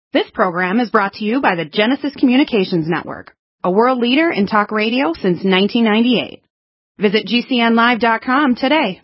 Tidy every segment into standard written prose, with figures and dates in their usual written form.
This program is brought to you by the Genesis Communications Network, a world leader in talk radio since 1998. Visit GCNlive.com today.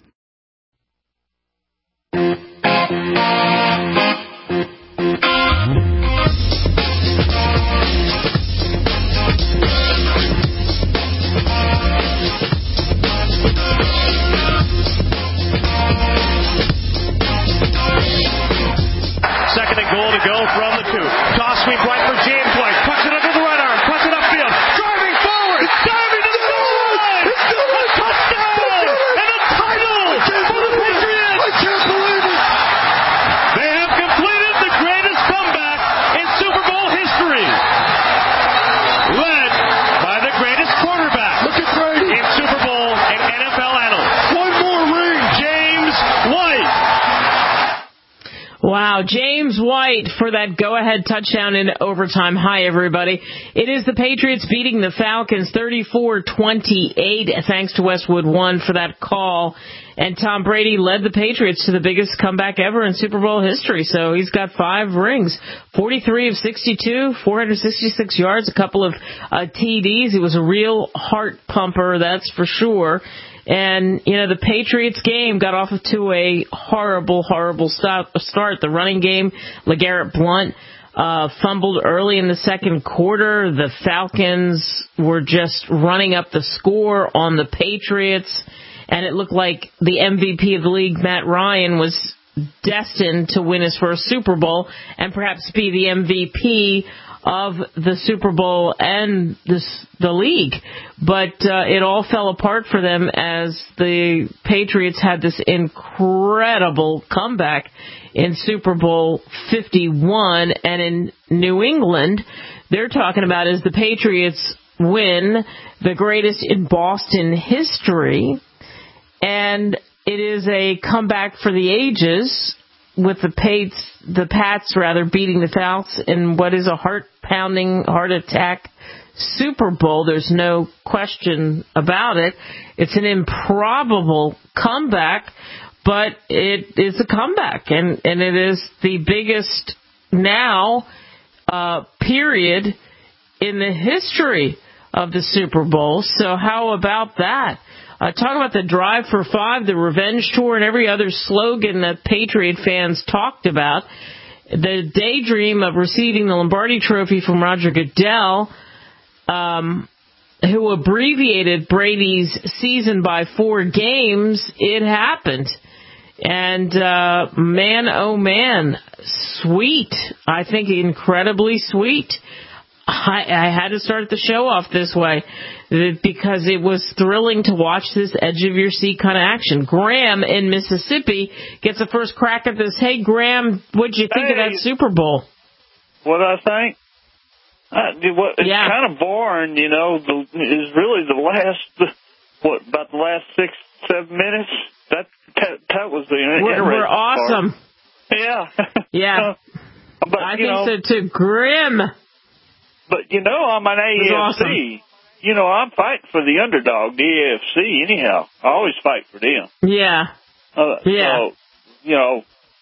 Second and goal to go from the 2. Toss sweep right for James White. Puts it under the right arm. Puts it upfield. Driving forward. It's diving to the goal line. It's a touchdown. And a title for the Patriots. I can't believe it. They have completed the greatest comeback in Super Bowl history. Led by the greatest quarterback. Look at Brady. In Super Bowl and NFL annals. One more ring. James White. Wow, James White for that go-ahead touchdown in overtime. Hi, everybody. It is the Patriots beating the Falcons 34-28, thanks to Westwood One for that call. And Tom Brady led the Patriots to the biggest comeback ever in Super Bowl history. So he's got 5 rings, 43 of 62, 466 yards, a couple of TDs. It was a real heart pumper, that's for sure. And, you know, the Patriots game got off to a horrible start. The running game, LeGarrette Blount fumbled early in the second quarter. The Falcons were just running up the score on the Patriots. And it looked like the MVP of the league, Matt Ryan, was destined to win his first Super Bowl and perhaps be the MVP of the Super Bowl and the league. But it all fell apart for them as the Patriots had this incredible comeback in Super Bowl 51. And in New England, they're talking about is the Patriots win the greatest in Boston history. And it is a comeback for the ages, with the Pats beating the Falcons in what is a heart-pounding, heart-attack Super Bowl. There's no question about it. It's an improbable comeback, but it is a comeback, and it is the biggest now period in the history of the Super Bowl. So how about that? Talk about the Drive for 5, the Revenge Tour, and every other slogan that Patriot fans talked about. The daydream of receiving the Lombardi Trophy from Roger Goodell, who abbreviated Brady's season by 4 games, it happened. And man, oh man, sweet. I think incredibly sweet. I had to start the show off this way because it was thrilling to watch this edge-of-your-seat kind of action. Graham in Mississippi gets the first crack at this. Hey, Graham, what'd you think of that Super Bowl? What I think? It's kind of boring, you know. It's really the last, about the last 6-7 minutes? That was the interesting We're awesome. Part. Yeah. Yeah. But, I think so, too. Grim. But, you know, I'm an AFC. Awesome. You know, I'm fighting for the underdog, the AFC, anyhow. I always fight for them. Yeah. So, you know,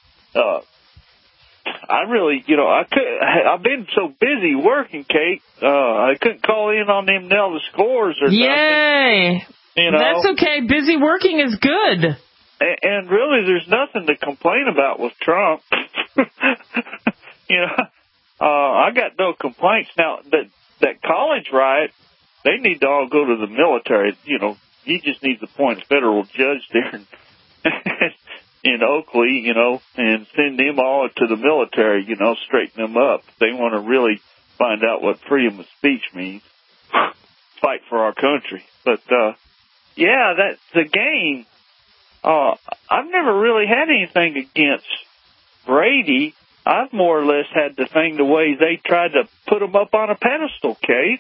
I really, you know, I've been so busy working, Kate, I couldn't call in on them nail the scores or Yay. something. You know? That's okay. Busy working is good. And really, there's nothing to complain about with Trump. You know, I got no complaints. Now, that college riot, they need to all go to the military. You know, he just needs to appoint a federal judge there in Oakley, you know, and send them all to the military, you know, straighten them up. If they want to really find out what freedom of speech means, fight for our country. But, yeah, that's the game. I've never really had anything against Brady. I've more or less had the thing the way they tried to put him up on a pedestal, Kate.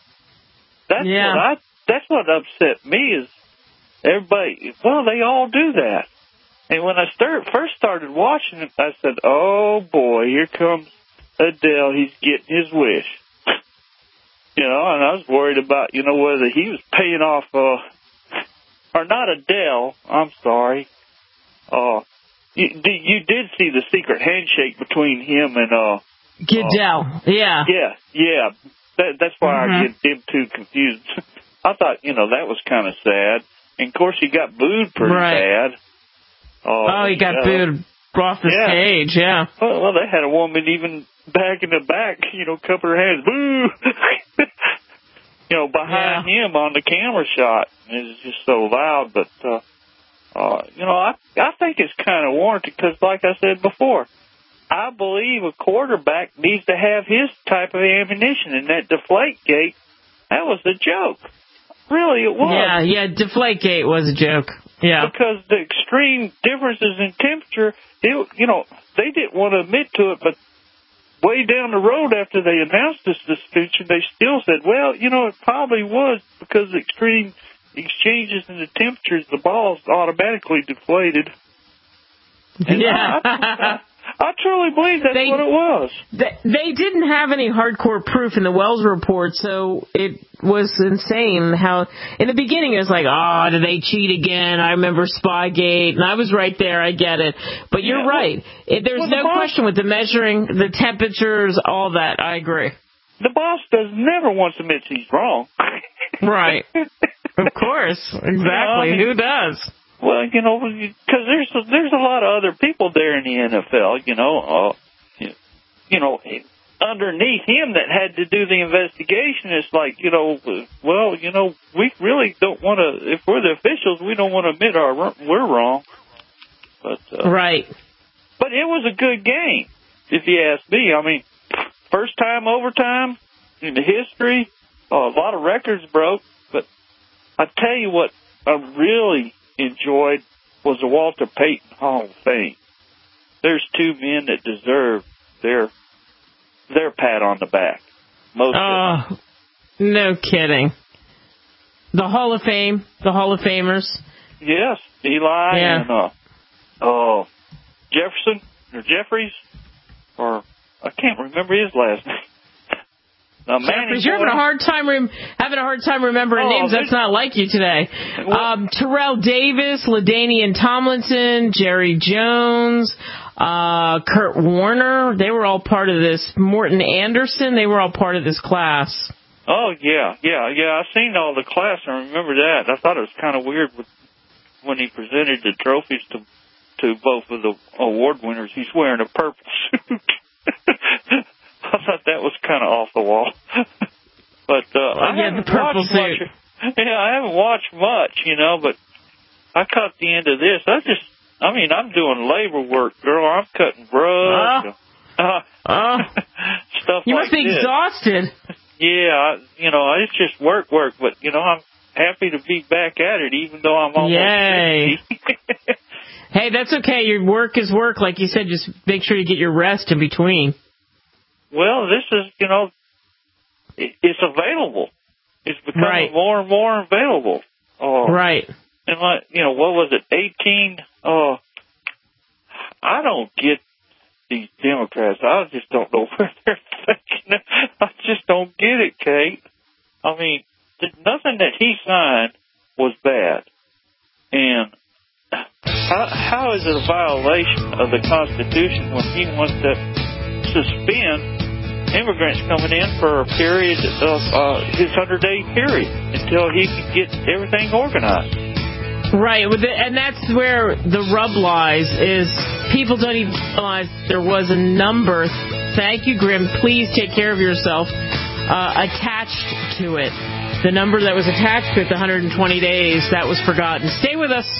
That's what upset me is everybody, well, they all do that. And when I first started watching it, I said, oh, boy, here comes Adele. He's getting his wish. You know, and I was worried about, you know, whether he was paying off, or not Adele, I'm sorry. You did see the secret handshake between him and Goodell, yeah. Yeah. That's why I get them two confused. I thought, that was kind of sad. And, of course, he got booed pretty bad. He got booed off the stage, yeah. Well, they had a woman even back in the back, cupping her hands, boo! Behind him on the camera shot. It was just so loud. But, I think it's kind of warranted because, like I said before, I believe a quarterback needs to have his type of ammunition. And that Deflategate, that was a joke. Really, it was. Yeah, Deflategate was a joke. Yeah. Because the extreme differences in temperature, they didn't want to admit to it, but way down the road after they announced the suspension, they still said, well, it probably was because the extreme exchanges in the temperatures, the balls automatically deflated. And I truly believe that's what it was. They didn't have any hardcore proof in the Wells report, so it was insane how, in the beginning, it was like, did they cheat again? I remember Spygate, and I was right there, I get it. But you're right. There's no question with the measuring, the temperatures, all that. I agree. The boss never once admits he's wrong. Right. Of course. Exactly. Who does? Well, because there's a lot of other people there in the NFL, underneath him that had to do the investigation. It's like, we really don't want to, if we're the officials, we don't want to admit we're wrong. But right. But it was a good game, if you ask me. I mean, first time overtime in the history, a lot of records broke. But I tell you what, I really enjoyed was the Walter Payton Hall of Fame. There's two men that deserve their pat on the back. Most of them. No kidding. The Hall of Fame, the Hall of Famers. Yes, Eli and Jefferson or Jeffries, or I can't remember his last name. Jeffries, you're having a hard time remembering names. That's not like you today. Terrell Davis, LaDainian Tomlinson, Jerry Jones, Kurt Warner. They were all part of this. Morton Anderson. They were all part of this class. Oh yeah. I seen all the class. I remember that. I thought it was kind of weird when he presented the trophies to both of the award winners. He's wearing a purple suit. I thought that was kind of off the wall. But I haven't watched much. Yeah, I haven't watched much, but I caught the end of this. I'm doing labor work, girl. I'm cutting brush. Stuff you like must be this. Exhausted. Yeah, it's just work, but, I'm happy to be back at it, even though I'm almost 60. Hey, that's okay. Your work is work. Like you said, just make sure you get your rest in between. Well, this is, it's available. It's becoming more and more available. Right. And what was it, 18? I don't get these Democrats. I just don't know where they're thinking. I just don't get it, Kate. I mean, nothing that he signed was bad. And how is it a violation of the Constitution when he wants to suspend immigrants coming in for a period of his 100-day period until he can get everything organized? Right, and that's where the rub lies, is people don't even realize there was a number, thank you, Grim, please take care of yourself, attached to it. The number that was attached to it, the 120 days, that was forgotten. Stay with us.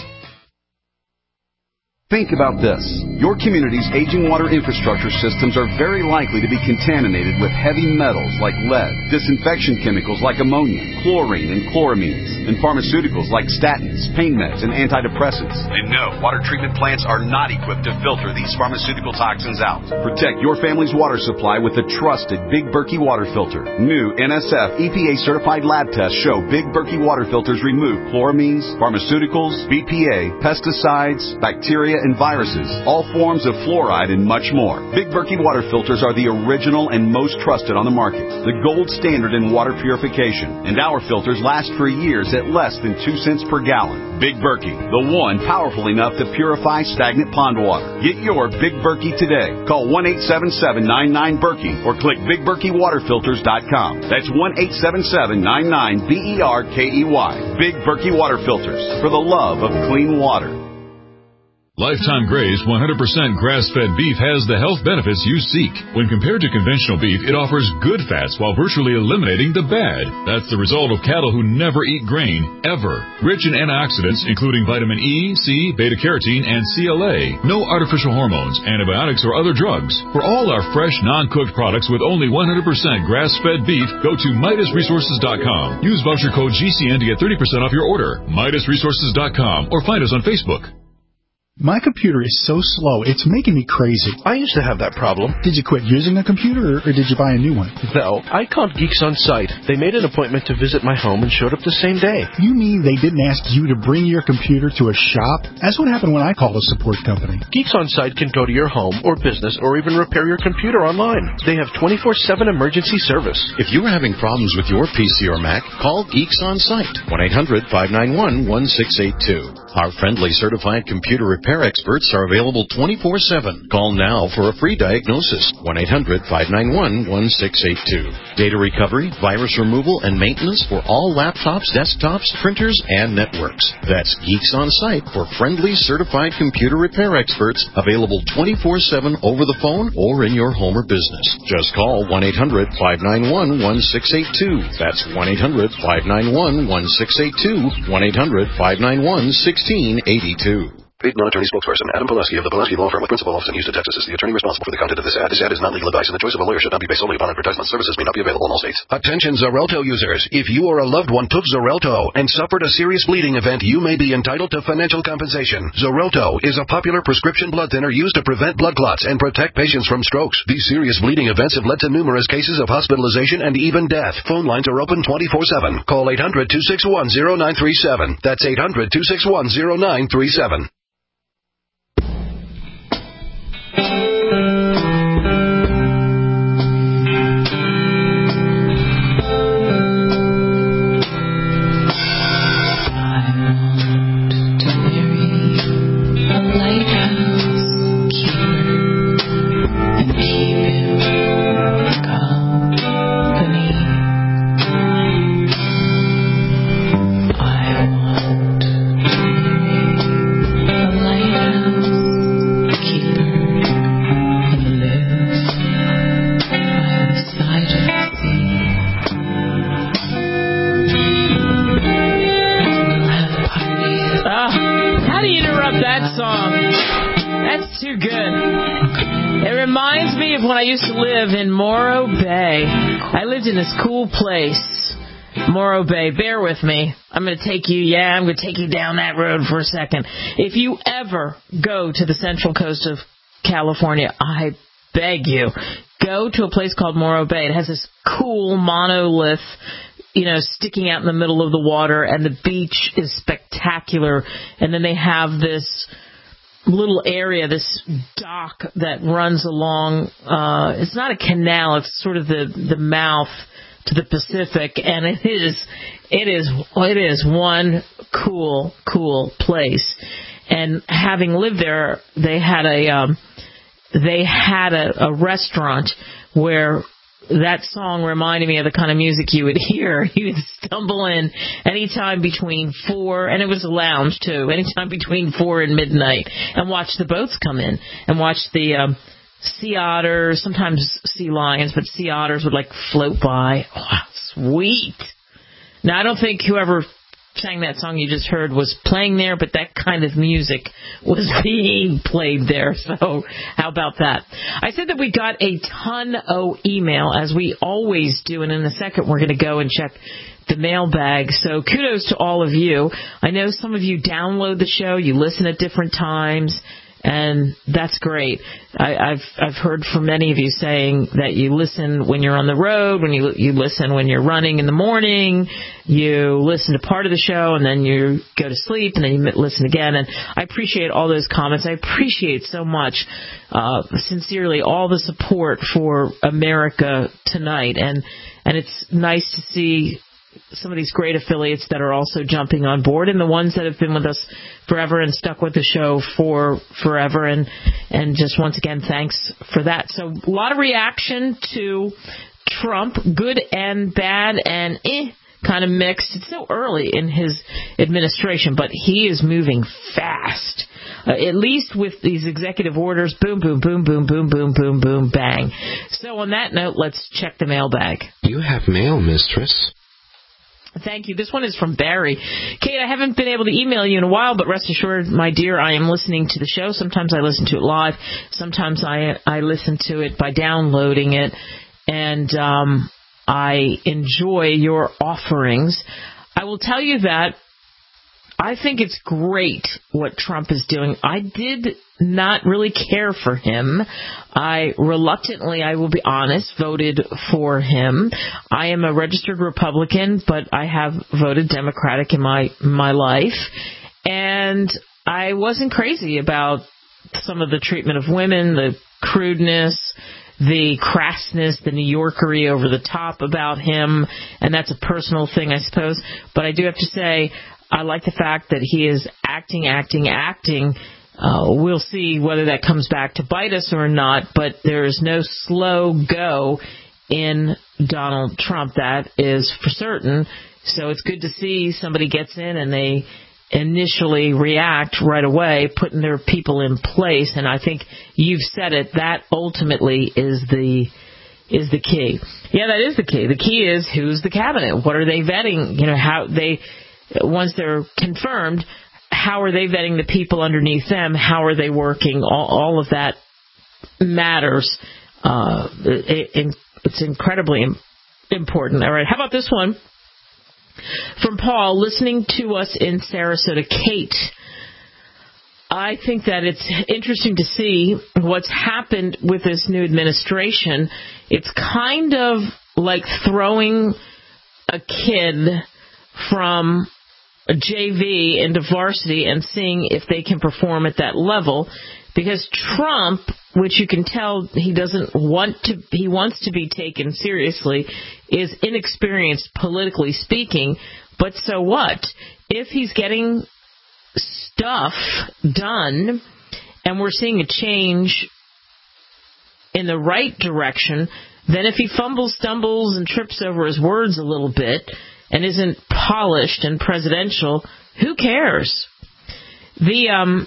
Think about this. Your community's aging water infrastructure systems are very likely to be contaminated with heavy metals like lead, disinfection chemicals like ammonia, chlorine and chloramines, and pharmaceuticals like statins, pain meds, and antidepressants. And no, water treatment plants are not equipped to filter these pharmaceutical toxins out. Protect your family's water supply with the trusted Big Berkey water filter. New NSF EPA-certified lab tests show Big Berkey water filters remove chloramines, pharmaceuticals, BPA, pesticides, bacteria, and viruses, all forms of fluoride, and much more. Big Berkey water filters are the original and most trusted on the market, the gold standard in water purification, and our filters last for years priced at less than 2 cents per gallon. Big Berkey, the one powerful enough to purify stagnant pond water. Get your Big Berkey today. Call 1-877-99-BERKEY or click BigBerkeyWaterFilters.com. That's 1-877-99-BERKEY. Big Berkey Water Filters, for the love of clean water. Lifetime Gray's 100% grass-fed beef has the health benefits you seek. When compared to conventional beef, it offers good fats while virtually eliminating the bad. That's the result of cattle who never eat grain, ever. Rich in antioxidants, including vitamin E, C, beta-carotene, and CLA. No artificial hormones, antibiotics, or other drugs. For all our fresh, non-cooked products with only 100% grass-fed beef, go to MidasResources.com. Use voucher code GCN to get 30% off your order. MidasResources.com or find us on Facebook. My computer is so slow, it's making me crazy. I used to have that problem. Did you quit using a computer, or did you buy a new one? No, I called Geeks On Site. They made an appointment to visit my home and showed up the same day. You mean they didn't ask you to bring your computer to a shop? That's what happened when I called a support company. Geeks On Site can go to your home or business or even repair your computer online. They have 24/7 emergency service. If you are having problems with your PC or Mac, call Geeks On Site, 1-800-591-1682. Our friendly certified computer repair experts are available 24/7. Call now for a free diagnosis, 1-800-591-1682. Data recovery, virus removal, and maintenance for all laptops, desktops, printers, and networks. That's Geeks On Site for friendly certified computer repair experts, available 24/7 over the phone or in your home or business. Just call 1-800-591-1682. That's 1-800-591-1682, 1-800-591-1682. Paid non-attorney spokesperson Adam Pulaski of the Pulaski Law Firm with principal office in Houston, Texas is the attorney responsible for the content of this ad. This ad is not legal advice, and the choice of a lawyer should not be based solely upon advertisement. Services may not be available in all states. Attention Xarelto users. If you or a loved one took Xarelto and suffered a serious bleeding event, you may be entitled to financial compensation. Xarelto is a popular prescription blood thinner used to prevent blood clots and protect patients from strokes. These serious bleeding events have led to numerous cases of hospitalization and even death. Phone lines are open 24/7. Call 800-261-0937. That's 800-261-0937. In this cool place, Morro Bay. Bear with me. I'm going to take you down that road for a second. If you ever go to the central coast of California, I beg you, go to a place called Morro Bay. It has this cool monolith, sticking out in the middle of the water, and the beach is spectacular. And then they have this little area, this dock that runs along, it's not a canal, it's sort of the mouth to the Pacific, and it is one cool place. And having lived there, they had a restaurant where that song reminded me of the kind of music you would hear. You would stumble in anytime between 4, and it was a lounge too, anytime between 4 and midnight, and watch the boats come in, and watch the sea otters, sometimes sea lions, but sea otters would float by. Oh, sweet. Now, I don't think whoever sang that song you just heard was playing there, but that kind of music was being played there. So how about that? I said that we got a ton of email, as we always do, and in a second we're going to go and check the mailbag. So kudos to all of you. I know some of you download the show, you listen at different times, and that's great. I've heard from many of you saying that you listen when you're on the road, when you listen when you're running in the morning, you listen to part of the show, and then you go to sleep, and then you listen again. And I appreciate all those comments. I appreciate so much, sincerely, all the support for America tonight. And it's nice to see some of these great affiliates that are also jumping on board, and the ones that have been with us forever and stuck with the show for forever. And just once again, thanks for that. So a lot of reaction to Trump, good and bad and kind of mixed. It's so early in his administration, but he is moving fast. At least with these executive orders, boom, boom, boom, boom, boom, boom, boom, boom, bang. So on that note, let's check the mailbag. You have mail, mistress. Thank you. This one is from Barry. Kate, I haven't been able to email you in a while, but rest assured, my dear, I am listening to the show. Sometimes I listen to it live. Sometimes I listen to it by downloading it. And I enjoy your offerings. I will tell you that I think it's great what Trump is doing. I did not really care for him. I reluctantly, I will be honest, voted for him. I am a registered Republican, but I have voted Democratic in my life. And I wasn't crazy about some of the treatment of women, the crudeness, the crassness, the New Yorkery over the top about him. And that's a personal thing, I suppose. But I do have to say, I like the fact that he is acting. We'll see whether that comes back to bite us or not, but there is no slow go in Donald Trump. That is for certain. So it's good to see somebody gets in and they initially react right away, putting their people in place. And I think you've said it, that ultimately is the key. Yeah, that is the key. The key is who's the cabinet? What are they vetting? How they... Once they're confirmed, how are they vetting the people underneath them? How are they working? All of that matters. It's incredibly important. All right, how about this one? From Paul, listening to us in Sarasota. Kate, I think that it's interesting to see what's happened with this new administration. It's kind of like throwing a kid from a JV into varsity and seeing if they can perform at that level, because Trump, which you can tell he wants to be taken seriously, is inexperienced politically speaking. But so what? If he's getting stuff done and we're seeing a change in the right direction, then if he fumbles, stumbles, and trips over his words a little bit and isn't polished and presidential, who cares? I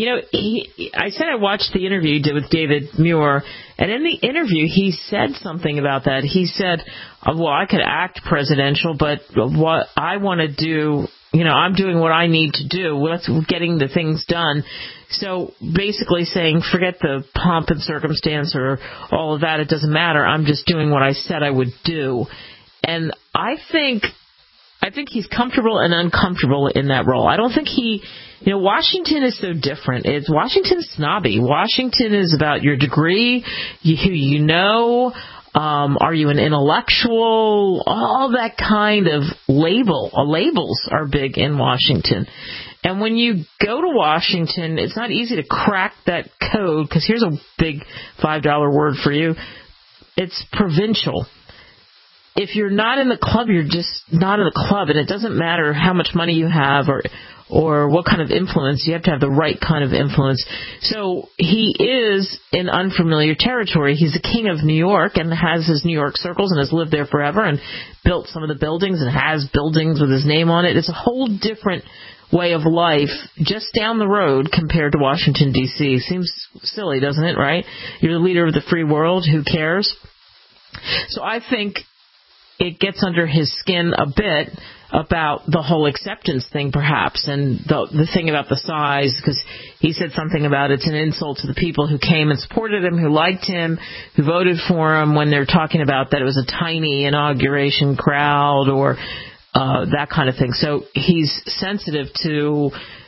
said I watched the interview you did with David Muir, and in the interview he said something about that. He said, well, I could act presidential, but what I want to do, I'm doing what I need to do. Well, that's getting the things done. So basically saying, forget the pomp and circumstance or all of that. It doesn't matter. I'm just doing what I said I would do. And I think he's comfortable and uncomfortable in that role. I don't think Washington is so different. Washington's snobby. Washington is about your degree, who you know, are you an intellectual, all that kind of labels are big in Washington. And when you go to Washington, it's not easy to crack that code, because here's a big $5 word for you. It's provincial. If you're not in the club, you're just not in the club, and it doesn't matter how much money you have or what kind of influence. You have to have the right kind of influence. So he is in unfamiliar territory. He's the king of New York and has his New York circles and has lived there forever and built some of the buildings and has buildings with his name on it. It's a whole different way of life just down the road compared to Washington, D.C. Seems silly, doesn't it, right? You're the leader of the free world. Who cares? So I think it gets under his skin a bit about the whole acceptance thing, perhaps, and the thing about the size, because he said something about it's an insult to the people who came and supported him, who liked him, who voted for him, when they're talking about that it was a tiny inauguration crowd or that kind of thing. So he's sensitive to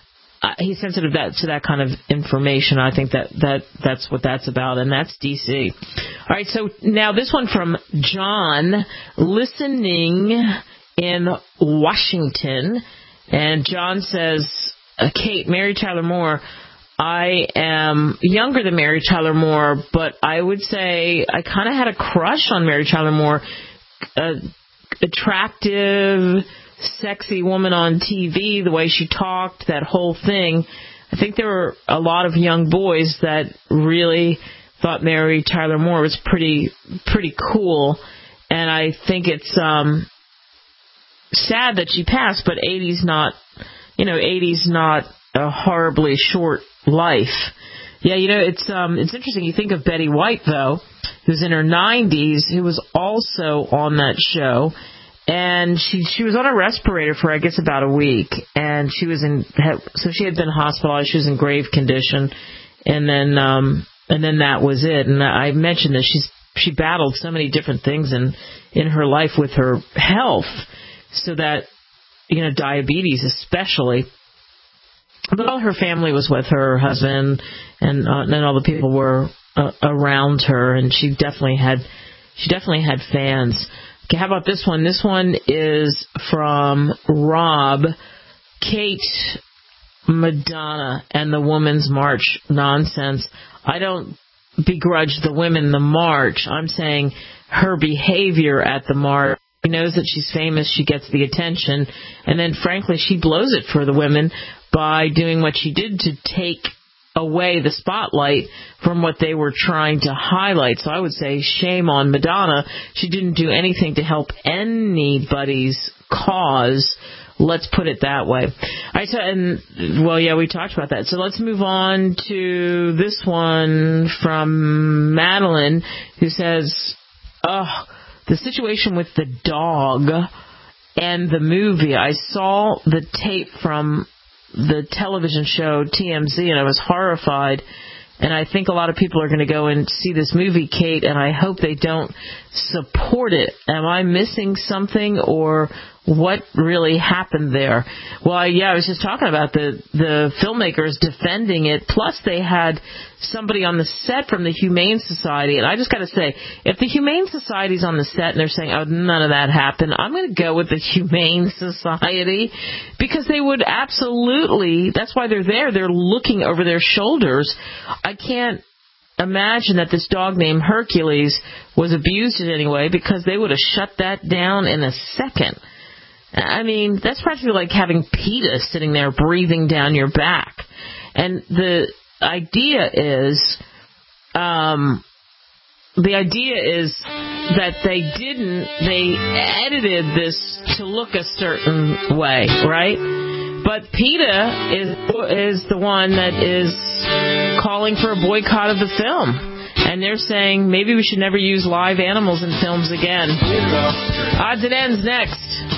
that kind of information. I think that's what that's about, and that's D.C. All right, so now this one from John, listening in Washington, and John says, Kate, Mary Tyler Moore, I am younger than Mary Tyler Moore, but I would say I kind of had a crush on Mary Tyler Moore attractive, sexy woman on TV, the way she talked, that whole thing. I think there were a lot of young boys that really thought Mary Tyler Moore was pretty cool, and I think it's sad that she passed. But 80's not a horribly short life. Yeah, it's interesting. You think of Betty White, though, who's in her 90s, who was also on that show, and she was on a respirator for, I guess, about a week, and she had been hospitalized. She was in grave condition, and then that was it. And I mentioned that she battled so many different things in her life with her health, so that, diabetes especially. But all her family was with her husband, and all the people were around her, and she definitely had fans. Okay, how about this one? This one is from Rob. Kate, Madonna, and the Women's March nonsense. I don't begrudge the women the march. I'm saying her behavior at the march. She knows that she's famous, she gets the attention, and then, frankly, she blows it for the women by doing what she did to take away the spotlight from what they were trying to highlight. So I would say shame on Madonna. She didn't do anything to help anybody's cause. Let's put it that way. We talked about that. So let's move on to this one from Madeline, who says, the situation with the dog and the movie. I saw the tape from the television show TMZ, and I was horrified. And I think a lot of people are going to go and see this movie, Kate, and I hope they don't support it. Am I missing something, or what really happened there? Well, I was just talking about the filmmakers defending it, plus they had somebody on the set from the Humane Society, and I just got to say, if the Humane Society's on the set and they're saying, none of that happened, I'm going to go with the Humane Society, because they would absolutely, that's why they're there, they're looking over their shoulders. I can't imagine that this dog named Hercules was abused in any way, because they would have shut that down in a second. I mean, that's practically like having PETA sitting there breathing down your back. And the idea is that they edited this to look a certain way, right? But PETA is the one that is calling for a boycott of the film. And they're saying maybe we should never use live animals in films again. Odds and Ends next.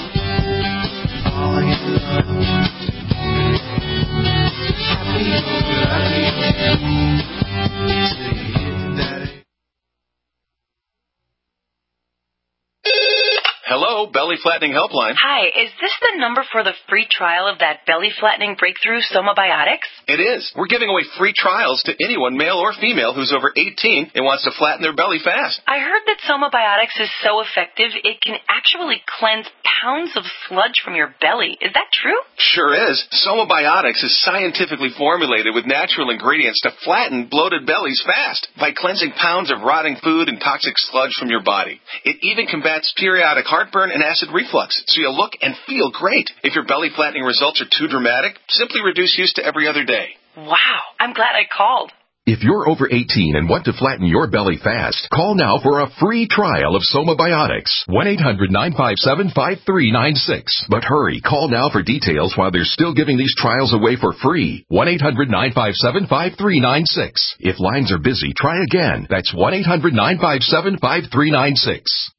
Hello, Belly Flattening Helpline. Hi, is this the number for the free trial of that belly flattening breakthrough Somabiotics? It is. We're giving away free trials to anyone, male or female, who's over 18 and wants to flatten their belly fast. I heard that Somabiotics is so effective it can actually cleanse pounds of sludge from your belly. Is that true? Sure is. Somabiotics is scientifically formulated with natural ingredients to flatten bloated bellies fast by cleansing pounds of rotting food and toxic sludge from your body. It even combats periodic heartburn and acid reflux, so you'll look and feel great. If your belly flattening results are too dramatic, simply reduce use to every other day. Wow, I'm glad I called. If you're over 18 and want to flatten your belly fast, call now for a free trial of Somabiotics. 1-800-957-5396. But hurry, call now for details while they're still giving these trials away for free. 1-800-957-5396. If lines are busy, try again. That's 1-800-957-5396.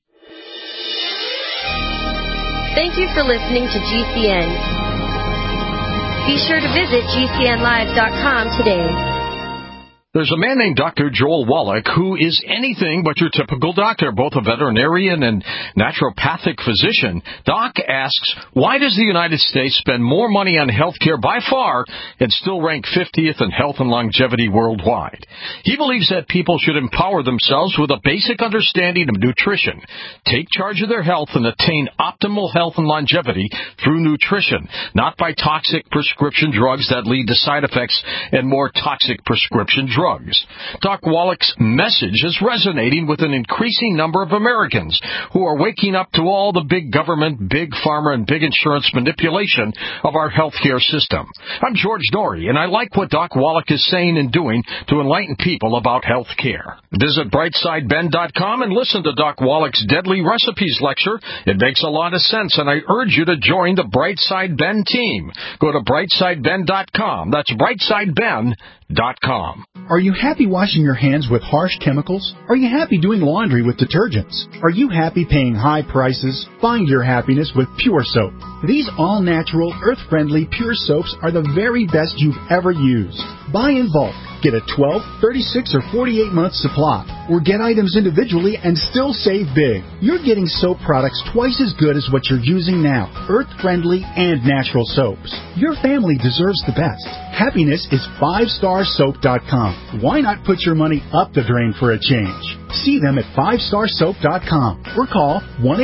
Thank you for listening to GCN. Be sure to visit GCNlive.com today. There's a man named Dr. Joel Wallach who is anything but your typical doctor, both a veterinarian and naturopathic physician. Doc asks, why does the United States spend more money on health care by far and still rank 50th in health and longevity worldwide? He believes that people should empower themselves with a basic understanding of nutrition, take charge of their health, and attain optimal health and longevity through nutrition, not by toxic prescription drugs that lead to side effects and more toxic prescription drugs. drugs. Doc Wallach's message is resonating with an increasing number of Americans who are waking up to all the big government, big pharma, and big insurance manipulation of our healthcare system. I'm George Norrie, and I like what Doc Wallach is saying and doing to enlighten people about health care. Visit brightsideben.com and listen to Doc Wallach's Deadly Recipes lecture. It makes a lot of sense, and I urge you to join the Brightside Ben team. Go to brightsideben.com. That's brightsideben.com. Are you happy washing your hands with harsh chemicals? Are you happy doing laundry with detergents? Are you happy paying high prices? Find your happiness with Pure Soap. These all-natural, earth-friendly Pure Soaps are the very best you've ever used. Buy in bulk. Get a 12, 36, or 48-month supply. Or get items individually and still save big. You're getting soap products twice as good as what you're using now. Earth-friendly and natural soaps. Your family deserves the best. Happiness is 5starsoap.com. Why not put your money up the drain for a change? See them at 5starsoap.com or call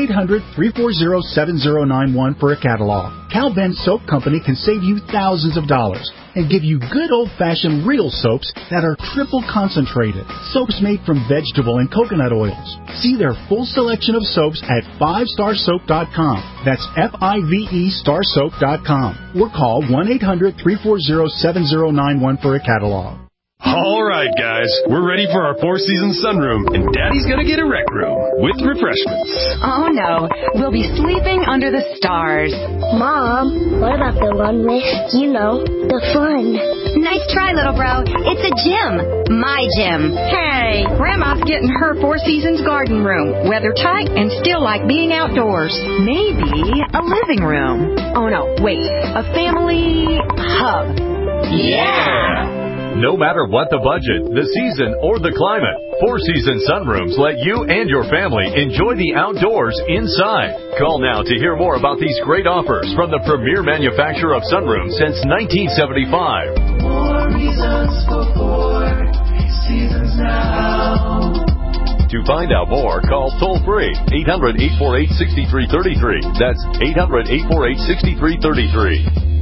1-800-340-7091 for a catalog. Cal Ben Soap Company can save you thousands of dollars and give you good old-fashioned real soaps that are triple concentrated. Soaps made from vegetable and coconut oils. See their full selection of soaps at 5starsoap.com. That's F-I-V-E starsoap.com. Or call 1-800-340-7091 for a catalog. All right, guys, we're ready for our Four Seasons sunroom, and Daddy's gonna get a rec room with refreshments. Oh, no. We'll be sleeping under the stars. Mom, what about the runway? You know, the fun. Nice try, little bro. It's a gym. My gym. Hey, Grandma's getting her Four Seasons garden room. Weather tight and still like being outdoors. Maybe a living room. Oh, no, wait. A family hub. Yeah! No matter what the budget, the season, or the climate, Four Seasons sunrooms let you and your family enjoy the outdoors inside. Call now to hear more about these great offers from the premier manufacturer of sunrooms since 1975. More reasons for Four Seasons now. To find out more, call toll-free 800-848-6333. That's 800-848-6333.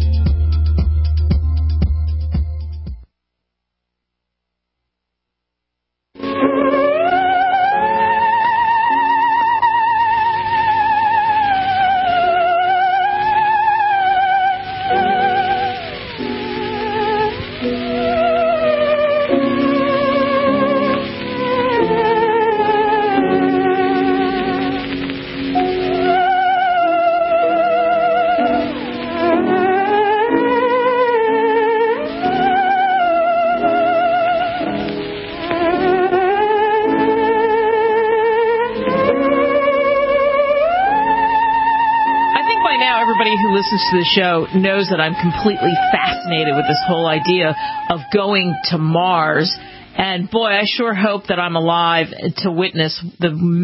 To the show knows that I'm completely fascinated with this whole idea of going to Mars. And boy, I sure hope that I'm alive to witness the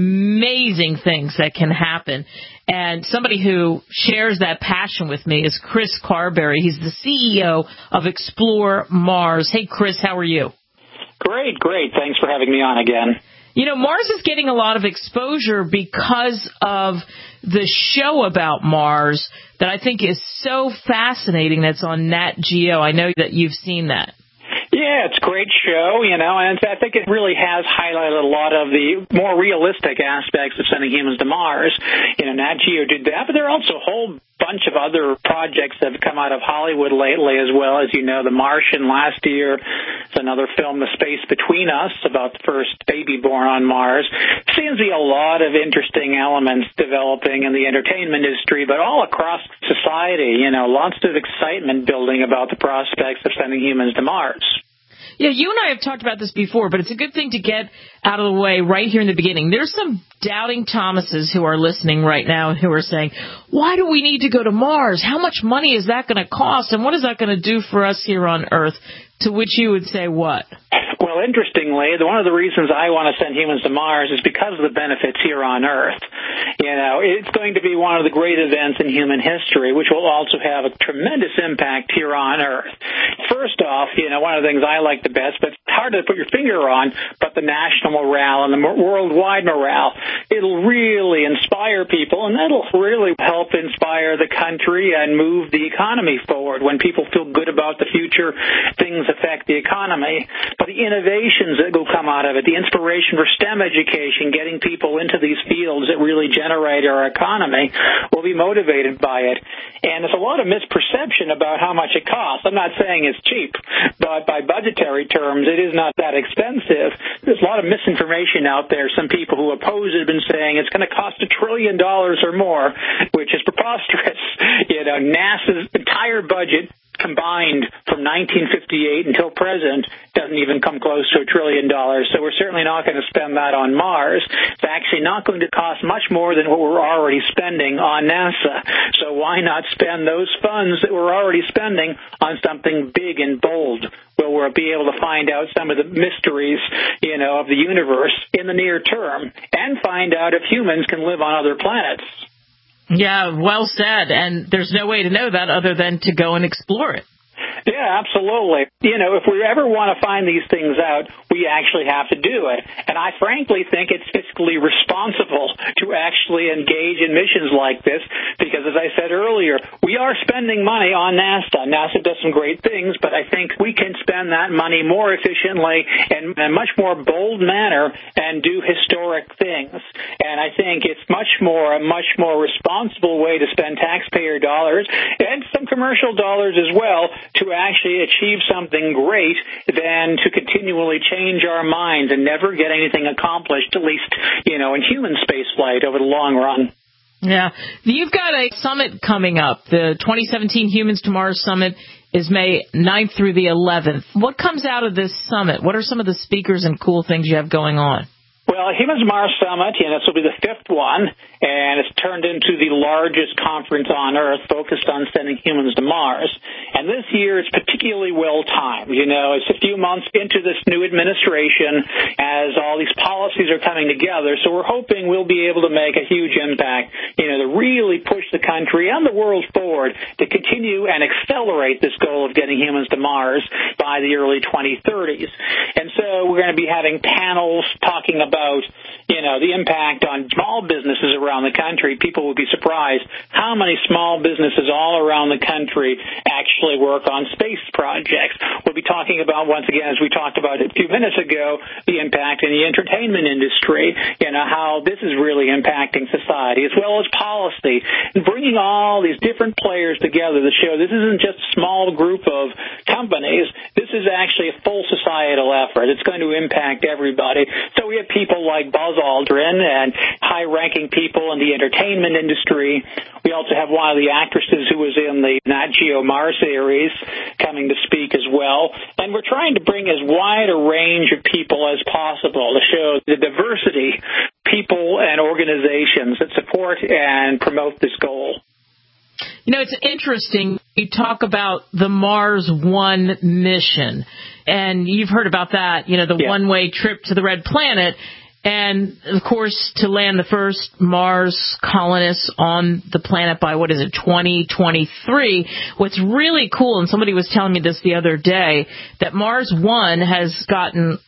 amazing things that can happen. And somebody who shares that passion with me is Chris Carberry. He's the CEO of Explore Mars. Hey, Chris, how are you? Great. Thanks for having me on again. You know, Mars is getting a lot of exposure because of the show about Mars that I think is so fascinating that's on Nat Geo. I know that you've seen that. Yeah, it's a great show, and I think it really has highlighted a lot of the more realistic aspects of sending humans to Mars. Nat Geo did that, but there are also a whole bunch of other projects that have come out of Hollywood lately as well. As you know, The Martian last year. It's another film, The Space Between Us, about the first baby born on Mars. Seems to be a lot of interesting elements developing in the entertainment industry, but all across society. Lots of excitement building about the prospects of sending humans to Mars. Yeah, you and I have talked about this before, but it's a good thing to get out of the way right here in the beginning. There's some doubting Thomases who are listening right now who are saying, why do we need to go to Mars? How much money is that going to cost? And what is that going to do for us here on Earth? To which you would say what? Well, interestingly, one of the reasons I want to send humans to Mars is because of the benefits here on Earth. It's going to be one of the great events in human history, which will also have a tremendous impact here on Earth. First off, one of the things I like the best, but it's hard to put your finger on, but the national morale and the worldwide morale. It'll really inspire inspire people, and that'll really help inspire the country and move the economy forward. When people feel good about the future, things affect the economy. But the innovations that will come out of it, the inspiration for STEM education, getting people into these fields that really generate our economy, will be motivated by it. And there's a lot of misperception about how much it costs. I'm not saying it's cheap, but by budgetary terms, it is not that expensive. There's a lot of misinformation out there. Some people who oppose it have been saying it's going to cost $1 trillion or more, which is preposterous. NASA's entire budget combined from 1958 until present doesn't even come close to $1 trillion. So we're certainly not going to spend that on Mars. It's actually not going to cost much more than what we're already spending on NASA. So why not spend those funds that we're already spending on something big and bold, where we'll be able to find out some of the mysteries, of the universe in the near term, and find out if humans can live on other planets. Yeah, well said. And there's no way to know that other than to go and explore it. Yeah, absolutely. If we ever want to find these things out, we actually have to do it. And I frankly think it's fiscally responsible to actually engage in missions like this because, as I said earlier, we are spending money on NASA. NASA does some great things, but I think we can spend that money more efficiently and in a much more bold manner and do historic things. And I think it's a much more responsible way to spend taxpayer dollars and some commercial dollars as well to actually achieve something great than to continually change our minds and never get anything accomplished, at least, in human spaceflight over the long run. Yeah. You've got a summit coming up. The 2017 Humans to Mars Summit is May 9th through the 11th. What comes out of this summit? What are some of the speakers and cool things you have going on? Well, Humans Mars Summit, this will be the 5th one, and it's turned into the largest conference on Earth focused on sending humans to Mars. And this year it's particularly well-timed. It's a few months into this new administration as all these policies are coming together, so we're hoping we'll be able to make a huge impact, to really push the country and the world forward to continue and accelerate this goal of getting humans to Mars by the early 2030s. And so we're going to be having panels talking about the impact on small businesses around the country. People would be surprised how many small businesses all around the country actually work on space projects. We'll be talking about, once again, as we talked about a few minutes ago, the impact in the entertainment industry, how this is really impacting society as well as policy, and bringing all these different players together to show this isn't just a small group of companies. This is actually a full societal effort. It's going to impact everybody. So we have people like Buzz Aldrin and high-ranking people in the entertainment industry. We also have one of the actresses who was in the Nat Geo Mars series coming to speak as well. And we're trying to bring as wide a range of people as possible to show the diversity of people and organizations that support and promote this goal. It's interesting. You talk about the Mars One mission, and you've heard about that, the one-way trip to the Red Planet. And, of course, to land the first Mars colonists on the planet by, 2023. What's really cool, and somebody was telling me this the other day, that Mars One has gotten,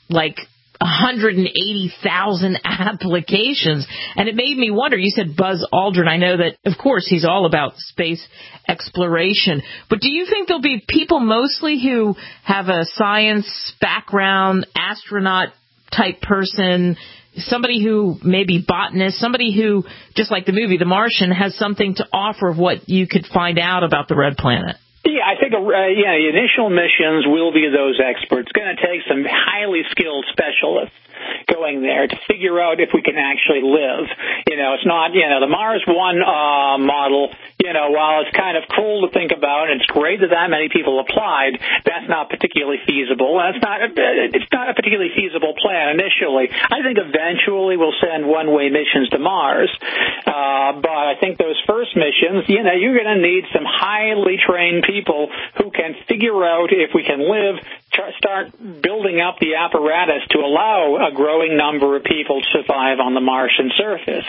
180,000 applications. And it made me wonder, you said Buzz Aldrin. I know that, of course, he's all about space exploration. But do you think there'll be people mostly who have a science background, astronaut-type person, somebody who may be botanist, somebody who, just like the movie The Martian, has something to offer of what you could find out about the Red Planet? Yeah, I think the initial missions will be those experts. It's going to take some highly skilled specialists going there to figure out if we can actually live. It's not, the Mars One model, while it's kind of cool to think about, and it's great that many people applied, that's not particularly feasible. And it's not a particularly feasible plan initially. I think eventually we'll send one-way missions to Mars. But I think those first missions, you're going to need some highly trained people who can figure out if we can live, start building up the apparatus to allow a growing number of people to survive on the Martian surface.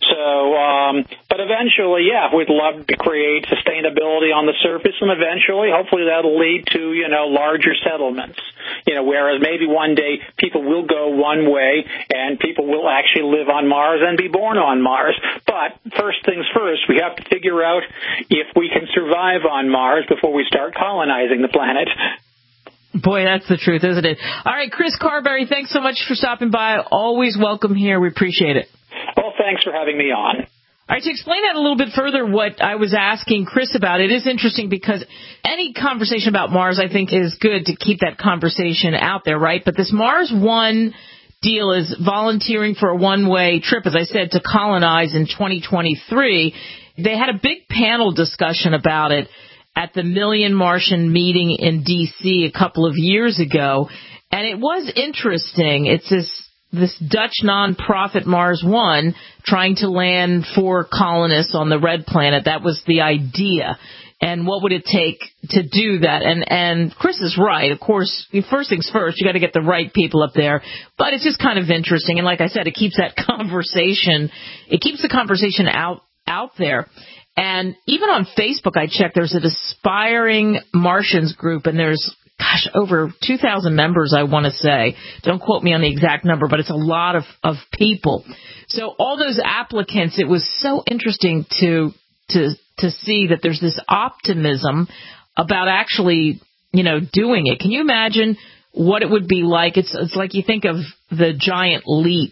So, but eventually, yeah, we'd love to create sustainability on the surface, and eventually, hopefully, that'll lead to, larger settlements. Whereas maybe one day people will go one way and people will actually live on Mars and be born on Mars. But first things first, we have to figure out if we can survive on Mars before we start colonizing the planet. Boy, that's the truth, isn't it? All right, Chris Carberry, thanks so much for stopping by. Always welcome here. We appreciate it. Well, thanks for having me on. All right, to explain that a little bit further, what I was asking Chris about, it is interesting because any conversation about Mars, I think, is good to keep that conversation out there, right? But this Mars One deal is volunteering for a one-way trip, as I said, to colonize in 2023. They had a big panel discussion about it at the Million Martian meeting in D.C. a couple of years ago, and it was interesting. It's this Dutch nonprofit Mars One trying to land 4 colonists on the red planet. That was the idea. And what would it take to do that? And Chris is right. Of course, first things first, you got to get the right people up there. But it's just kind of interesting. And like I said, it keeps the conversation out there. And even on Facebook, I checked, there's an Aspiring Martians group, and there's over 2,000 members, I want to say. Don't quote me on the exact number, but it's a lot of people. So all those applicants, it was so interesting to see that there's this optimism about actually, doing it. Can you imagine what it would be like? It's like you think of the giant leap,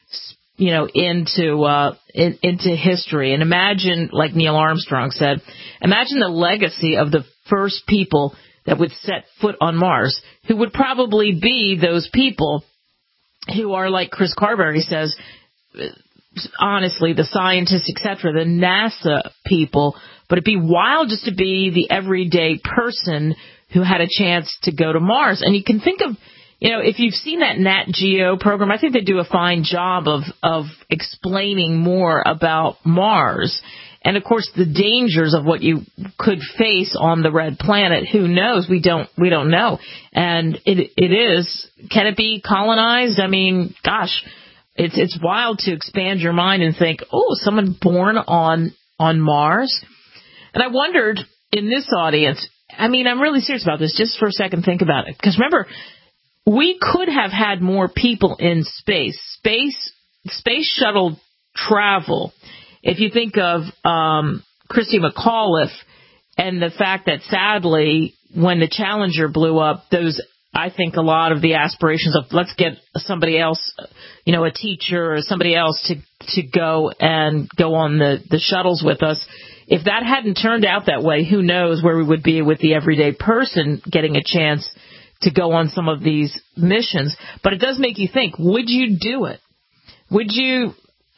into history. And imagine, like Neil Armstrong said, imagine the legacy of the first people that would set foot on Mars, who would probably be those people who are, like Chris Carberry says, honestly, the scientists, etc., the NASA people. But it'd be wild just to be the everyday person who had a chance to go to Mars. And you can think of, if you've seen that Nat Geo program, I think they do a fine job of explaining more about Mars. And, of course, the dangers of what you could face on the red planet. Who knows? We don't know. And can it be colonized? I mean, gosh, it's wild to expand your mind and think, oh, someone born on Mars? And I wondered in this audience, I'm really serious about this. Just for a second, think about it. Because remember, we could have had more people in space. Space shuttle travel. If you think of Christy McAuliffe and the fact that, sadly, when the Challenger blew up, I think a lot of the aspirations of let's get somebody else, a teacher or somebody else to go on the shuttles with us. If that hadn't turned out that way, who knows where we would be with the everyday person getting a chance to go on some of these missions. But it does make you think, would you do it? Would you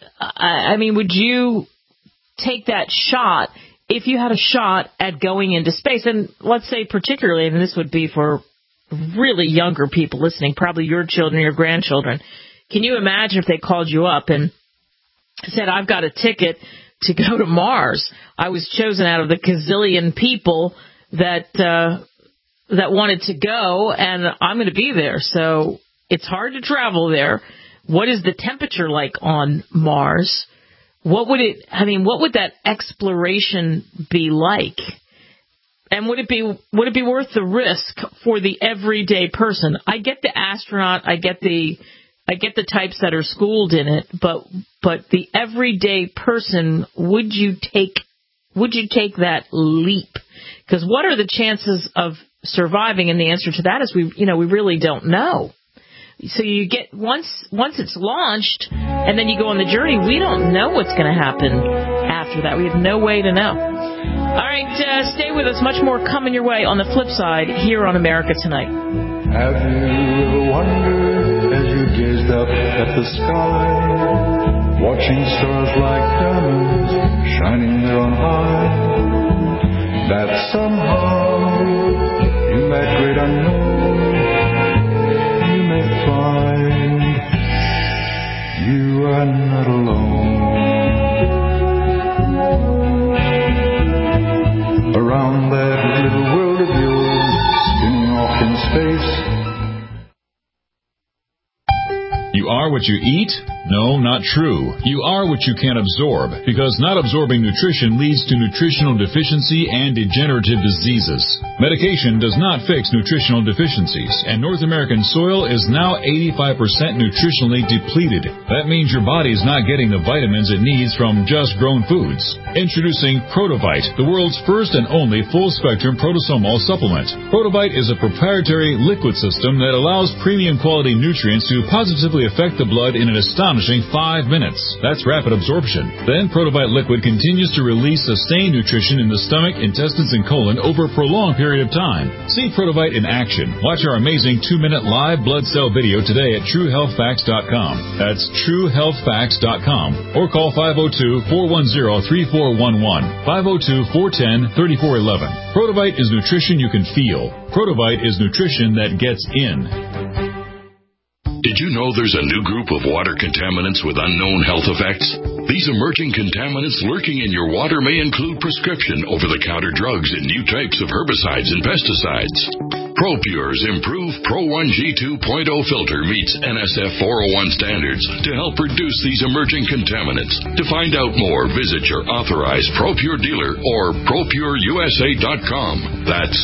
take that shot if you had a shot at going into space? And let's say particularly, and this would be for really younger people listening, probably your children, your grandchildren. Can you imagine if they called you up and said, I've got a ticket to go to Mars. I was chosen out of the gazillion people that wanted to go, and I'm going to be there. So it's hard to travel there. What is the temperature like on Mars? What would that exploration be like? And would it be worth the risk for the everyday person? I get the astronaut, I get the types that are schooled in it, but the everyday person, would you take that leap? Because what are the chances of surviving? And the answer to that is we really don't know. So you get once it's launched and then you go on the journey, we don't know what's going to happen after that. We have no way to know. All right, stay with us. Much more coming your way on the flip side here on America Tonight. Have you ever wondered as you gazed up at the sky, watching stars like diamonds shining there on high, that somehow in that great unknown you may find you are not alone. Around that little world of yours, spinning off in space. You are what you eat? No, not true. You are what you can absorb, because not absorbing nutrition leads to nutritional deficiency and degenerative diseases. Medication does not fix nutritional deficiencies, and North American soil is now 85% nutritionally depleted. That means your body is not getting the vitamins it needs from just grown foods. Introducing Protovite, the world's first and only full-spectrum protosomal supplement. Protovite is a proprietary liquid system that allows premium quality nutrients to positively affect the blood in an astonishing 5 minutes. That's rapid absorption. Then Protovite liquid continues to release sustained nutrition in the stomach, intestines, and colon over a prolonged period of time. See Protovite in action. Watch our amazing 2-minute live blood cell video today at TrueHealthFacts.com. That's TrueHealthFacts.com. Or call 502-410-3411. 502-410-3411. Protovite is nutrition you can feel. Protovite is nutrition that gets in. Did you know there's a new group of water contaminants with unknown health effects? These emerging contaminants lurking in your water may include prescription over-the-counter drugs and new types of herbicides and pesticides. ProPure's improved Pro 1G 2.0 filter meets NSF 401 standards to help reduce these emerging contaminants. To find out more, visit your authorized ProPure dealer or ProPureUSA.com. That's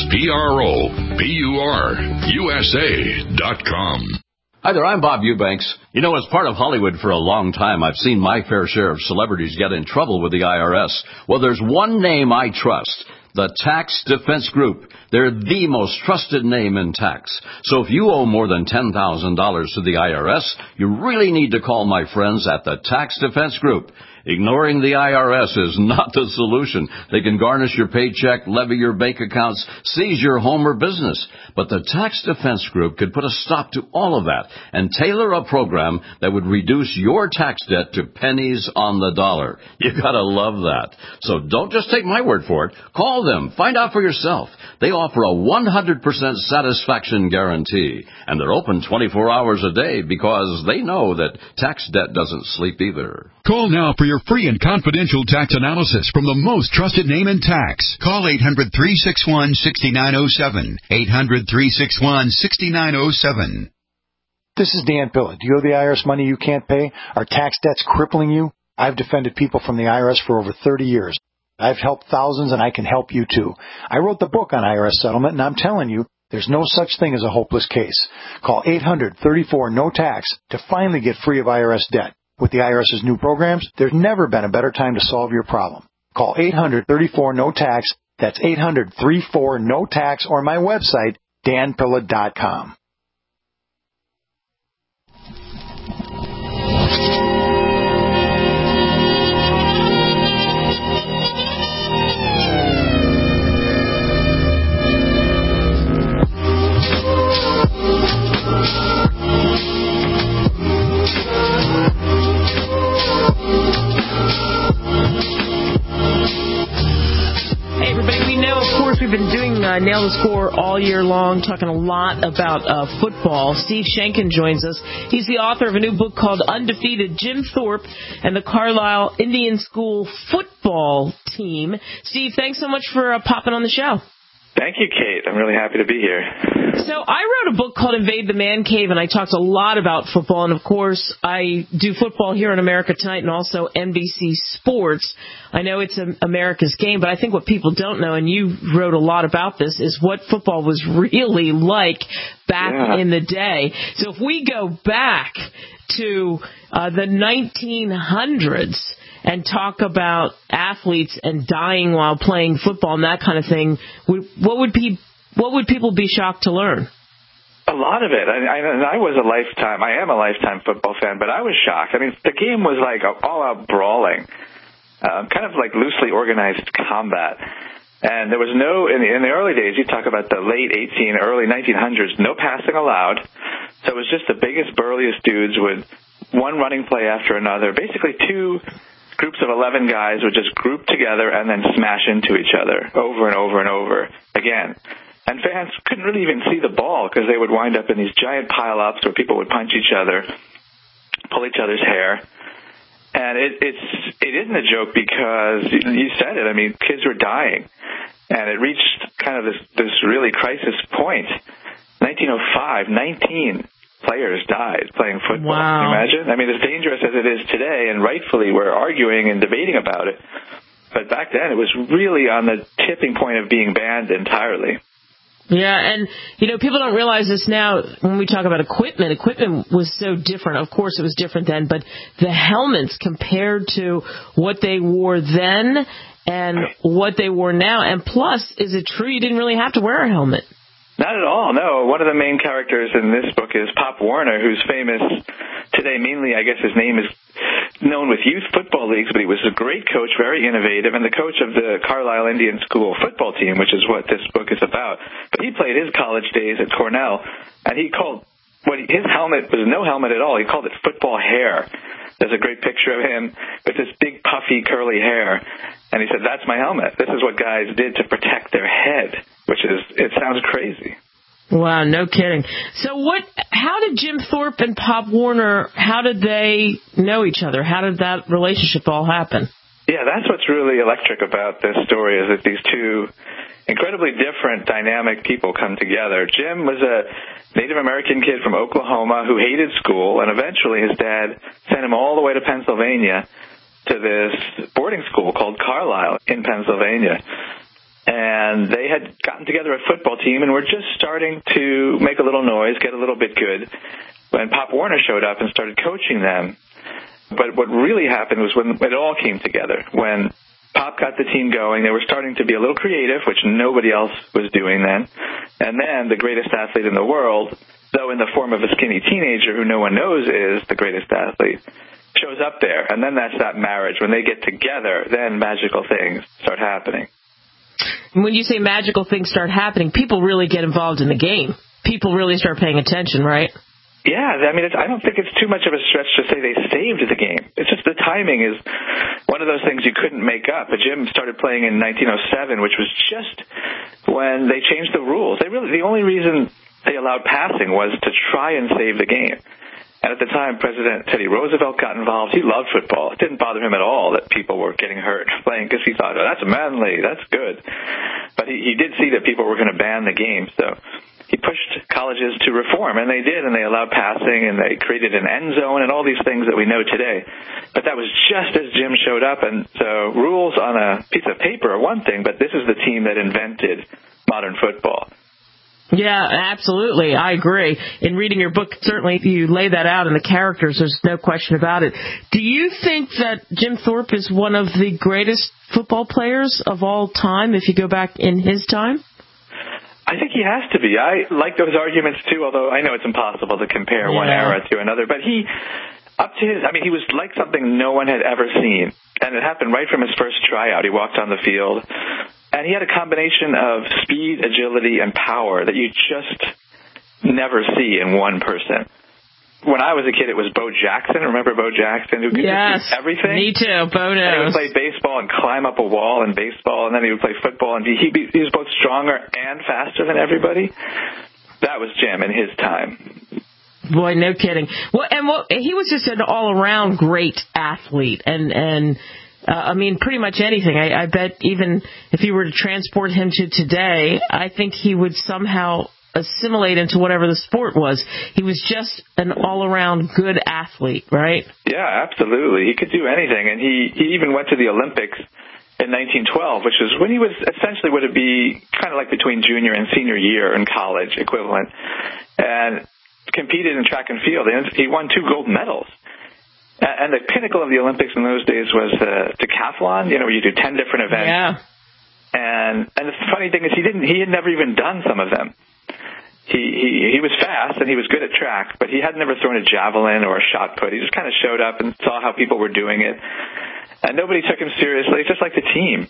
ProPureUSA.com. Hi there, I'm Bob Eubanks. You know, as part of Hollywood for a long time, I've seen my fair share of celebrities get in trouble with the IRS. Well, there's one name I trust. The Tax Defense Group. They're the most trusted name in tax. So if you owe more than $10,000 to the IRS, you really need to call my friends at the Tax Defense Group. Ignoring the IRS is not the solution. They can garnish your paycheck, levy your bank accounts, seize your home or business. But the Tax Defense Group could put a stop to all of that and tailor a program that would reduce your tax debt to pennies on the dollar. You gotta love that. So don't just take my word for it. Call them. Find out for yourself. They offer a 100% satisfaction guarantee. And they're open 24 hours a day because they know that tax debt doesn't sleep either. Call now for your free and confidential tax analysis from the most trusted name in tax. Call 800-361-6907. 800-361-6907. This is Dan Pilla. Do you owe the IRS money you can't pay? Are tax debts crippling you? I've defended people from the IRS for over 30 years. I've helped thousands, and I can help you too. I wrote the book on IRS settlement, and I'm telling you, there's no such thing as a hopeless case. Call 800-34-NO-TAX to finally get free of IRS debt. With the IRS's new programs, there's never been a better time to solve your problem. Call 800-34-NO-TAX. That's 800-34-NO-TAX, or my website, danpilla.com. Hey, everybody, we know, of course, we've been doing Nail the Score all year long, talking a lot about football. Steve Shankin joins us. He's the author of a new book called Undefeated, Jim Thorpe and the Carlisle Indian School Football Team. Steve, thanks so much for popping on the show. Thank you, Kate. I'm really happy to be here. So I wrote a book called Invade the Man Cave, and I talked a lot about football. And, of course, I do football here on America Tonight and also NBC Sports. I know it's America's game, but I think what people don't know, and you wrote a lot about this, is what football was really like back in the day. So if we go back to the 1900s, and talk about athletes and dying while playing football and that kind of thing, what would people be shocked to learn? A lot of it. I am a lifetime football fan, but I was shocked. I mean, the game was like all-out brawling, kind of like loosely organized combat. And there was no, in the early days, you talk about the late early 1900s, no passing allowed. So it was just the biggest, burliest dudes with one running play after another, basically two groups of 11 guys would just group together and then smash into each other over and over and over again. And fans couldn't really even see the ball because they would wind up in these giant pile-ups where people would punch each other, pull each other's hair. And it isn't a joke because you said it. I mean, kids were dying. And it reached kind of this really crisis point. 1905, 19 players died playing football. Wow. Can you imagine? I mean, as dangerous as it is today, and rightfully we're arguing and debating about it, but back then it was really on the tipping point of being banned entirely. Yeah, and, people don't realize this now when we talk about equipment. Equipment was so different. Of course, it was different then, but the helmets compared to what they wore then and what they wore now. And plus, is it true you didn't really have to wear a helmet? Not at all, no. One of the main characters in this book is Pop Warner, who's famous today. Mainly, I guess his name is known with youth football leagues, but he was a great coach, very innovative, and the coach of the Carlisle Indian School football team, which is what this book is about. But he played his college days at Cornell, and he called his helmet was no helmet at all. He called it football hair. There's a great picture of him with this big, puffy, curly hair. And he said, that's my helmet. This is what guys did to protect their head, it sounds crazy. Wow, no kidding. So how did Jim Thorpe and Pop Warner, how did they know each other? How did that relationship all happen? Yeah, that's what's really electric about this story, is that these two incredibly different, dynamic people come together. Jim was a Native American kid from Oklahoma who hated school, and eventually his dad sent him all the way to Pennsylvania to this boarding school called Carlisle in Pennsylvania. And they had gotten together a football team and were just starting to make a little noise, get a little bit good, when Pop Warner showed up and started coaching them. But what really happened was when it all came together. When Pop got the team going, they were starting to be a little creative, which nobody else was doing then. And then the greatest athlete in the world, though in the form of a skinny teenager who no one knows is the greatest athlete, shows up there. And then that's that marriage. When they get together, then magical things start happening. When you say magical things start happening, people really get involved in the game. People really start paying attention, right? Yeah, I mean, I don't think it's too much of a stretch to say they saved the game. It's just the timing is one of those things you couldn't make up. But Jim started playing in 1907, which was just when they changed the rules. The only reason they allowed passing was to try and save the game. And at the time, President Teddy Roosevelt got involved. He loved football. It didn't bother him at all that people were getting hurt playing, because he thought, oh, that's manly, that's good. But he did see that people were going to ban the game, so he pushed colleges to reform, and they did, and they allowed passing, and they created an end zone and all these things that we know today. But that was just as Jim showed up, and so rules on a piece of paper are one thing, but this is the team that invented modern football. Yeah, absolutely. I agree. In reading your book, certainly you lay that out in the characters. There's no question about it. Do you think that Jim Thorpe is one of the greatest football players of all time, if you go back in his time? I think he has to be. I like those arguments, too, although I know it's impossible to compare one era to another. But he was like something no one had ever seen. And it happened right from his first tryout. He walked on the field. And he had a combination of speed, agility, and power that you just never see in one person. When I was a kid, it was Bo Jackson. Remember Bo Jackson? Who could just do everything? Me too. Bo knows. And he would play baseball and climb up a wall in baseball, and then he would play football, and he was both stronger and faster than everybody. That was Jim in his time. Boy, no kidding. He was just an all-around great athlete, and pretty much anything. I bet even if you were to transport him to today, I think he would somehow assimilate into whatever the sport was. He was just an all-around good athlete, right? Yeah, absolutely. He could do anything, and he even went to the Olympics in 1912, which is when he was essentially would it be kind of like between junior and senior year in college equivalent, and competed in track and field. He won 2 gold medals. And the pinnacle of the Olympics in those days was decathlon, where you do 10 different events. Yeah. And the funny thing is he had never even done some of them. He was fast and he was good at track, but he had never thrown a javelin or a shot put. He just kind of showed up and saw how people were doing it. And nobody took him seriously, just like the team.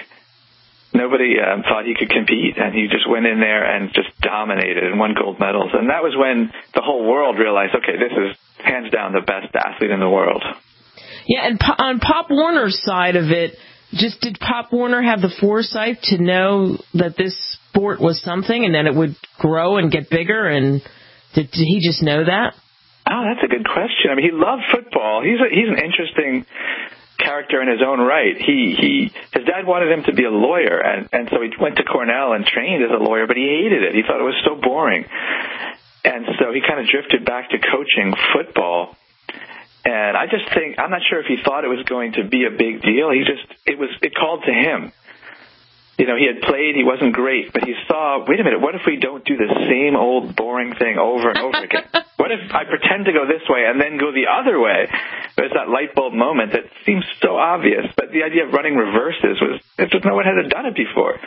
Nobody thought he could compete, and he just went in there and just dominated and won gold medals. And that was when the whole world realized, okay, this is hands down the best athlete in the world. Yeah, and on Pop Warner's side of it, did Pop Warner have the foresight to know that this sport was something and that it would grow and get bigger? And did he just know that? Oh, that's a good question. I mean, he loved football. He's an interesting character in his own right. His dad wanted him to be a lawyer, and so he went to Cornell and trained as a lawyer, but he hated it. He thought it was so boring. And so he kind of drifted back to coaching football. And I just think, I'm not sure if he thought it was going to be a big deal. It called to him. You know, he had played, he wasn't great, but he saw, wait a minute, what if we don't do the same old boring thing over and over again? What if I pretend to go this way and then go the other way? There's that light bulb moment that seems so obvious, but the idea of running reverses no one had done it before.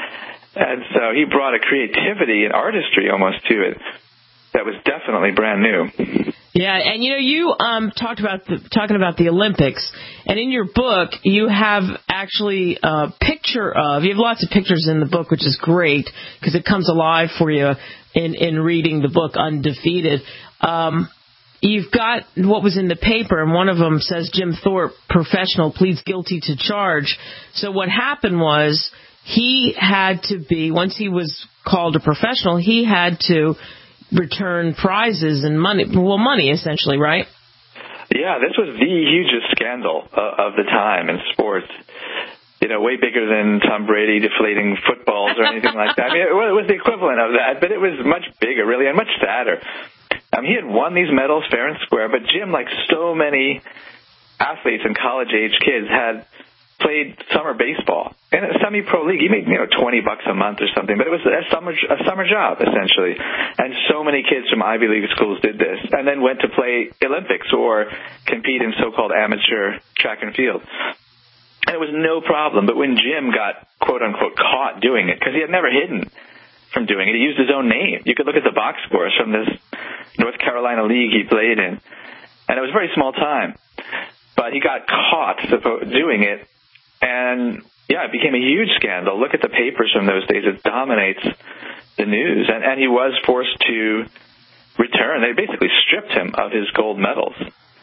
And so he brought a creativity and artistry almost to it that was definitely brand new. Yeah, and you talking about the Olympics, and in your book you have actually a picture of, you have lots of pictures in the book, which is great because it comes alive for you in reading the book Undefeated. You've got what was in the paper, and one of them says Jim Thorpe, professional, pleads guilty to charge. So what happened was he had to be, once he was called a professional, he had to return prizes and money essentially, right? Yeah, this was the hugest scandal of the time in sports. You know, way bigger than Tom Brady deflating footballs or anything like that. I mean, it was the equivalent of that, but it was much bigger, really, and much sadder. He had won these medals fair and square, but Jim, like so many athletes and college-age kids, had played summer baseball in a semi-pro league. He made, $20 a month or something, but it was a summer job, essentially. And so many kids from Ivy League schools did this and then went to play Olympics or compete in so-called amateur track and field. And it was no problem. But when Jim got, quote-unquote, caught doing it, because he had never hidden from doing it, he used his own name. You could look at the box scores from this North Carolina league he played in. And it was a very small time. But he got caught doing it. And, yeah, it became a huge scandal. Look at the papers from those days. It dominates the news. And he was forced to return. They basically stripped him of his gold medals.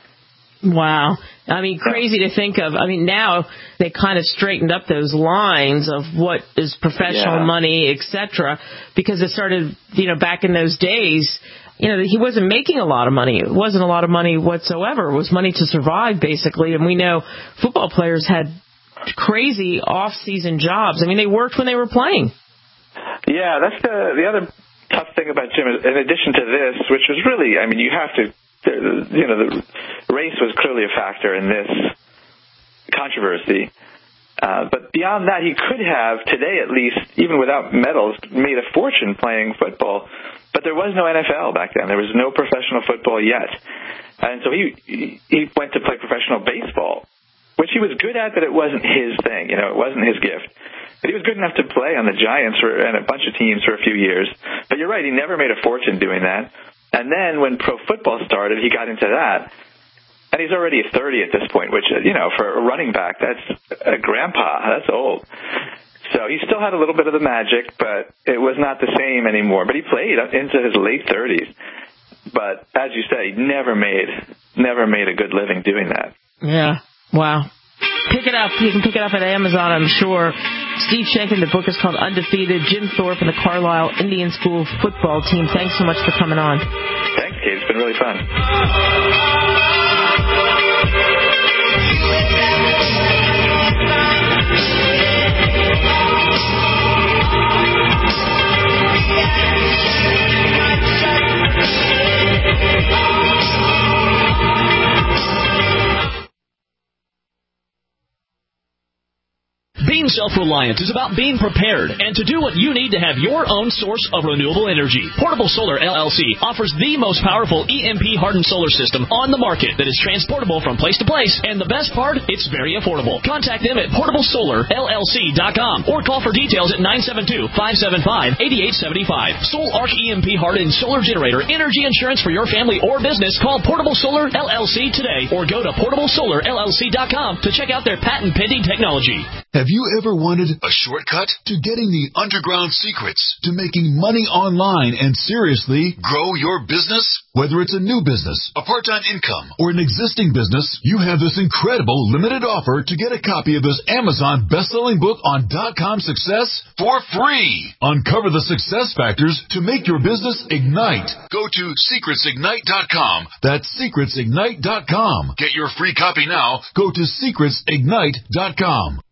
Wow. I mean, crazy to think of. I mean, now they kind of straightened up those lines of what is professional money, etc., because it started, back in those days, he wasn't making a lot of money. It wasn't a lot of money whatsoever. It was money to survive, basically. And we know football players had crazy off-season jobs. I mean, they worked when they were playing. Yeah, that's the other tough thing about Jim. In addition to this, which was really, you have to, the race was clearly a factor in this controversy. But beyond that, he could have, today at least, even without medals, made a fortune playing football. But there was no NFL back then. There was no professional football yet. And so he went to play professional baseball, which he was good at, but it wasn't his thing. It wasn't his gift. But he was good enough to play on the Giants and a bunch of teams for a few years. But you're right, he never made a fortune doing that. And then when pro football started, he got into that. And he's already 30 at this point, which, for a running back, that's a grandpa. That's old. So he still had a little bit of the magic, but it was not the same anymore. But he played into his late 30s. But as you say, he never made a good living doing that. Yeah. Wow. Pick it up. You can pick it up at Amazon, I'm sure. Steve Shankin, the book is called Undefeated. Jim Thorpe and the Carlisle Indian School football team. Thanks so much for coming on. Thanks, Kate. It's been really fun. Being self-reliant is about being prepared and to do what you need to have your own source of renewable energy. Portable Solar LLC offers the most powerful EMP-hardened solar system on the market that is transportable from place to place, and the best part, it's very affordable. Contact them at portablesolarllc.com or call for details at 972-575-8875. Soul Arc EMP-hardened solar generator energy insurance for your family or business. Call Portable Solar LLC today or go to portablesolarllc.com to check out their patent-pending technology. Have you ever wanted a shortcut to getting the underground secrets to making money online and seriously grow your business? Whether it's a new business, a part-time income, or an existing business, you have this incredible limited offer to get a copy of this Amazon best-selling book on .com success for free. Uncover the success factors to make your business ignite. Go to secretsignite.com. That's secretsignite.com. Get your free copy now. Go to secretsignite.com.